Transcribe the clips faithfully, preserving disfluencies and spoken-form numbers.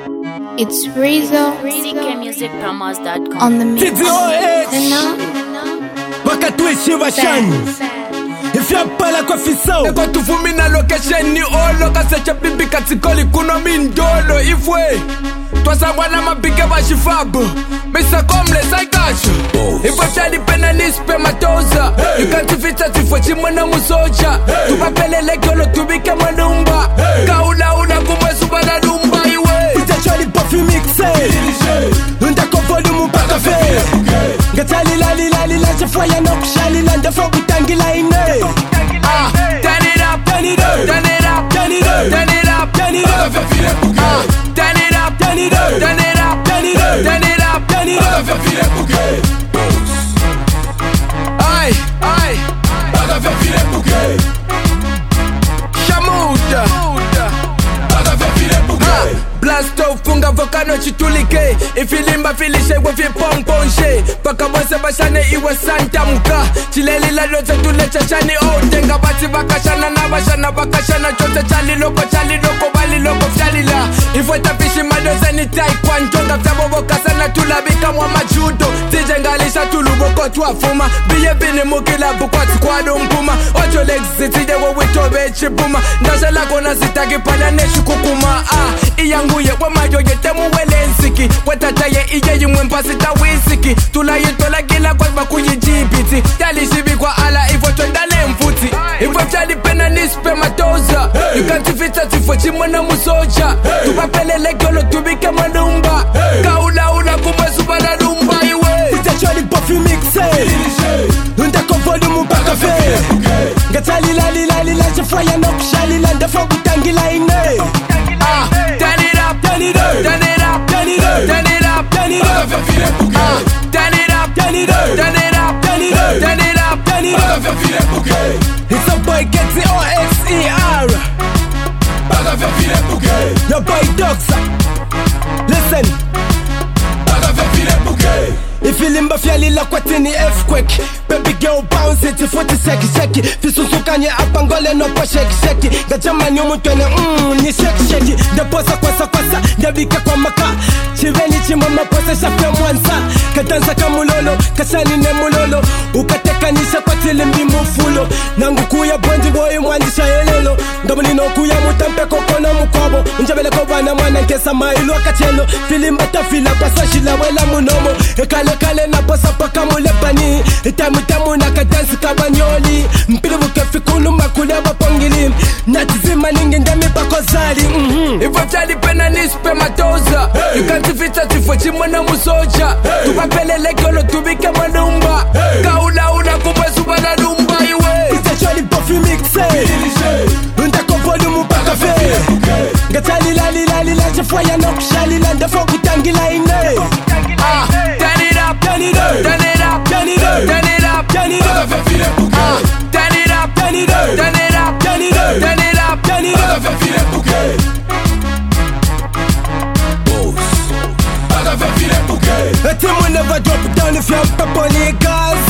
It's Rizzo C K music promos dot com on the mix. T D O H Wakatuishi washani ifyapala kwa fisao Eko tufumina location ni olo Kasecha bibi katikoli kuno mindolo Ifwe Twasangwa na mabige bashifabu Misa Comless I got you Ifwe chadi pena nispe matoza Ikantifita tifwe chimwana musocha Tupapelele kyolo tubike manumba Kaula ula kumwe subana numba iwe Utachwali pofi mixe Ndako volume mpaka fe Ngatali lali lali la chafaya no kushali la Ndafo kutangila ine Ah, turn it up, turn it up, turn it up, turn it up, turn it up, turn it up, ah, turn it up, turn it up, turn it up, turn it up, turn it up, turn it up. Aye, aye, Shamuda, Blasto funga volcano chitulike Ifilimba filishe wefi pomponche Paka bose bashane iwe santa muka Chileli la lote tule chachani oh Tenga bati bakashana na bashana bakashana Chote chali loko chali loko bali loko fyalila Ifwe tafishi madoze ni taekwondo Ngafta bobo kasana tulabika mwa majudo Tijengalisha tuluboko tuafuma Biye vini mukila bukwati kwa dumpuma Ojo legs zitide wo witobe chibuma Ndashe lako na zitagi pala neshu kukuma Ah, iyanguye wamayo yetemu wele nsiki Wetataye iye yimwe mpasita wisiki Tula yitola gila kwa bakuyi jibiti Yali shibi kwa ala ifo twendale mfuti Ifo chali pena nispe matoza Yukantifita tifo chimwana musocha Tupapelele kyolo tubike manumba Kaula ula kumwe subana numba iwe Utachwali pofi mixe Ndako volume mpaka fe Ngatali lali lali la chafaya no kushali la Ndafo kutangila ine Ah, turn it up, turn it up, turn it up, turn it up, turn it up, turn it up, ah, turn it up, turn it up, turn it up, turn it up, turn it up, turn it up. It's a boy get the O X E R Your boy Doxa Listen Ifilimba fyalila kwa tini earthquake Baby girl bounce it futi shake shake Fisusukanye apangole no po shake shake Gajamani umutwene mmm ni shake shake Ndeposa kwasa kwasa ndabika kwa maka Chiveni chimama pose shafya mwansa Kadanza kamulolo kashani ne mulolo Ukatekanisha kwa tilimbi mufulo Nangu kuya bonji boy mwandisha elelo Ndamuli no kuya mutampe kokono mukobo Unjabele kovana mwana nkesa mailu akachelo Filimba tafila kwa sashila wela munomo Ekale kale na posa paka mule pani Itamu tamu na kadansi kabanyoli Mpili bukefi kulu makule wapongili Natizima ningi ndami bako zali mm-hmm. Ifo chali pena nispe matoza Yukantifita tifo chimwana musocha Tupapelele kyolo tubike manumba Kaula ula kumwe subana numba iwe Utachwali pofi mixe Ndako volume mpaka fe Ngatali lali lali la chafaya no kushali la Ndafo kutangila ine Ah, turn it up, turn it up, turn it up, turn it up, turn it up, turn it up, ah, turn it up, turn it up, turn it up, turn it up, turn it up, turn it up. A team will never drop it down if you're pepper niggas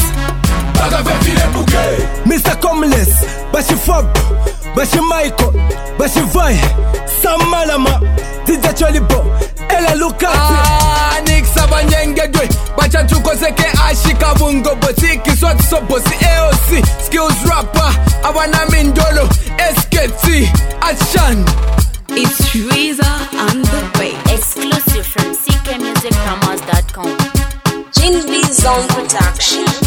Mister Comless, Bashi Fab, Bashi Michael, Bashi Vai, Sam Malama, Tija Cholibo, Ella Lucas. Ah, Nick Sabanyenge dwe, Bacha tukozeke ashika bungo botiki swati sobosi A O C, skills rapper, awana mindolo, S K T, action. It's Rizzo on the way. Exclusive from C K music promos dot com. Gin Lee Zone Production.